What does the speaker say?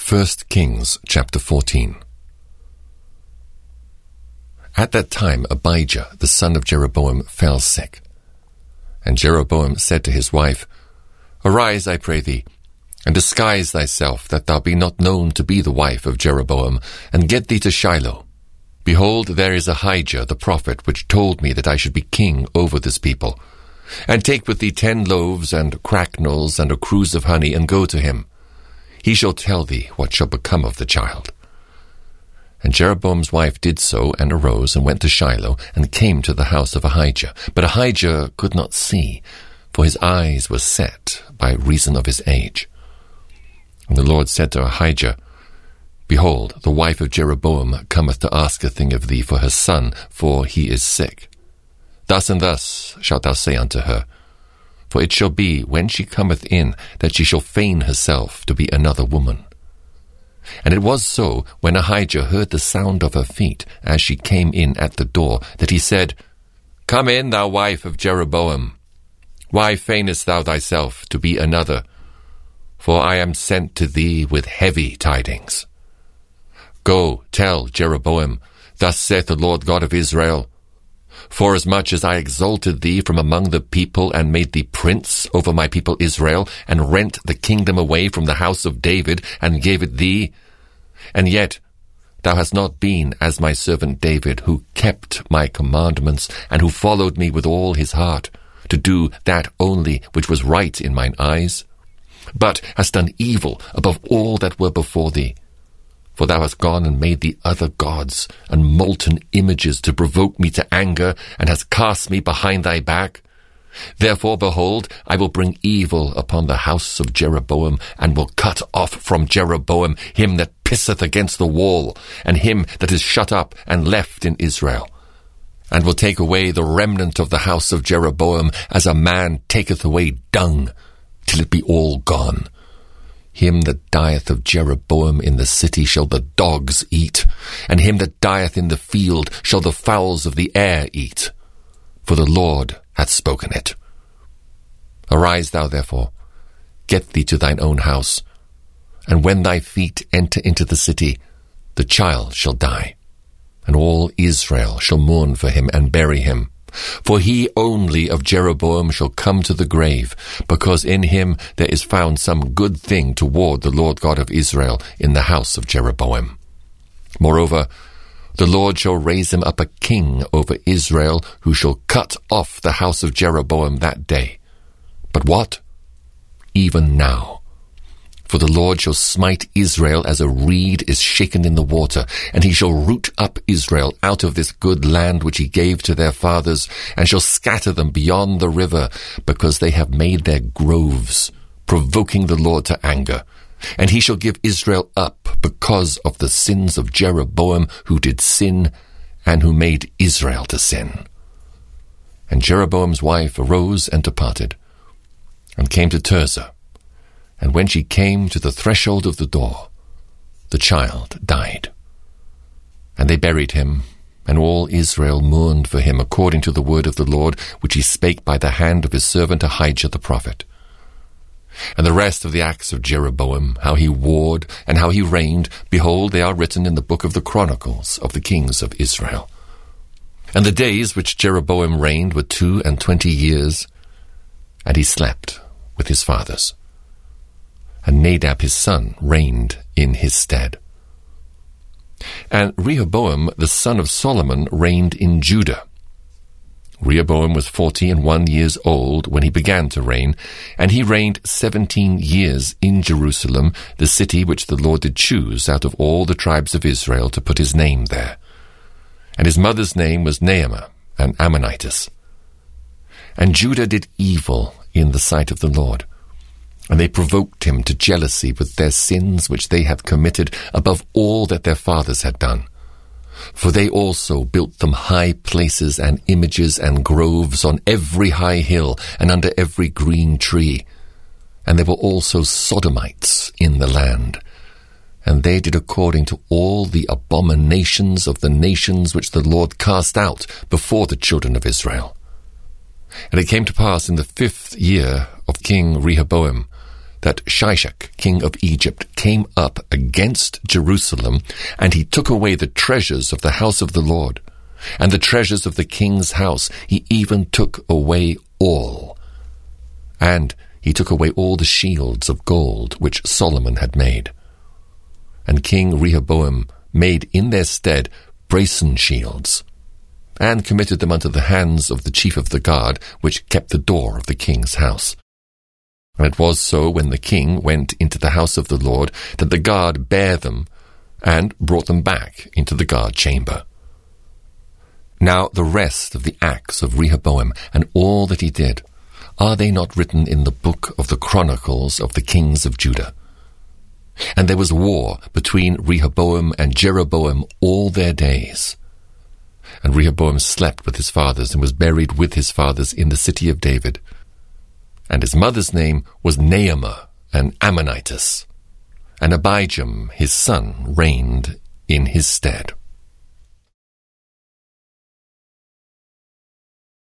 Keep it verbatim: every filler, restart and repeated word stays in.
First Kings chapter fourteen. At that time Abijah the son of Jeroboam fell sick. And Jeroboam said to his wife, Arise, I pray thee, and disguise thyself, that thou be not known to be the wife of Jeroboam, and get thee to Shiloh. Behold, there is Ahijah the prophet, which told me that I should be king over this people. And take with thee ten loaves and cracknels and a cruse of honey, and go to him. He shall tell thee what shall become of the child. And Jeroboam's wife did so, and arose, and went to Shiloh, and came to the house of Ahijah. But Ahijah could not see, for his eyes were set by reason of his age. And the Lord said to Ahijah, Behold, the wife of Jeroboam cometh to ask a thing of thee for her son, for he is sick. Thus and thus shalt thou say unto her, For it shall be, when she cometh in, that she shall feign herself to be another woman. And it was so, when Ahijah heard the sound of her feet, as she came in at the door, that he said, Come in, thou wife of Jeroboam. Why feignest thou thyself to be another? For I am sent to thee with heavy tidings. Go, tell Jeroboam, Thus saith the Lord God of Israel, Forasmuch as I exalted thee from among the people, and made thee prince over my people Israel, and rent the kingdom away from the house of David, and gave it thee, and yet thou hast not been as my servant David, who kept my commandments, and who followed me with all his heart, to do that only which was right in mine eyes, but hast done evil above all that were before thee. For thou hast gone and made thee other gods, and molten images to provoke me to anger, and hast cast me behind thy back. Therefore, behold, I will bring evil upon the house of Jeroboam, and will cut off from Jeroboam him that pisseth against the wall, and him that is shut up and left in Israel. And will take away the remnant of the house of Jeroboam, as a man taketh away dung, till it be all gone. Him that dieth of Jeroboam in the city shall the dogs eat, and him that dieth in the field shall the fowls of the air eat. For the Lord hath spoken it. Arise thou therefore, get thee to thine own house, and when thy feet enter into the city, the child shall die, and all Israel shall mourn for him and bury him. For he only of Jeroboam shall come to the grave, because in him there is found some good thing toward the Lord God of Israel in the house of Jeroboam. Moreover, the Lord shall raise him up a king over Israel, who shall cut off the house of Jeroboam that day. But what? Even now. For the Lord shall smite Israel as a reed is shaken in the water, and he shall root up Israel out of this good land which he gave to their fathers, and shall scatter them beyond the river, because they have made their groves, provoking the Lord to anger. And he shall give Israel up because of the sins of Jeroboam, who did sin, and who made Israel to sin. And Jeroboam's wife arose and departed, and came to Tirzah. And when she came to the threshold of the door, the child died. And they buried him, and all Israel mourned for him according to the word of the Lord, which he spake by the hand of his servant Ahijah the prophet. And the rest of the acts of Jeroboam, how he warred, and how he reigned, behold, they are written in the book of the Chronicles of the kings of Israel. And the days which Jeroboam reigned were two and twenty years, and he slept with his fathers. And Nadab his son reigned in his stead. And Rehoboam the son of Solomon reigned in Judah. Rehoboam was forty and one years old when he began to reign, and he reigned seventeen years in Jerusalem, the city which the Lord did choose out of all the tribes of Israel to put his name there. And his mother's name was Naamah, an Ammonitess. And Judah did evil in the sight of the Lord, and they provoked him to jealousy with their sins which they had committed above all that their fathers had done. For they also built them high places and images and groves on every high hill and under every green tree. And there were also Sodomites in the land. And they did according to all the abominations of the nations which the Lord cast out before the children of Israel. And it came to pass in the fifth year of King Rehoboam that Shishak, king of Egypt, came up against Jerusalem, and he took away the treasures of the house of the Lord, and the treasures of the king's house he even took away all. And he took away all the shields of gold which Solomon had made. And King Rehoboam made in their stead brazen shields, and committed them unto the hands of the chief of the guard, which kept the door of the king's house. And it was so, when the king went into the house of the Lord, that the guard bare them, and brought them back into the guard chamber. Now the rest of the acts of Rehoboam, and all that he did, are they not written in the book of the Chronicles of the kings of Judah? And there was war between Rehoboam and Jeroboam all their days. And Rehoboam slept with his fathers, and was buried with his fathers in the city of David. And his mother's name was Naamah, an Ammonitess. And Abijam his son reigned in his stead.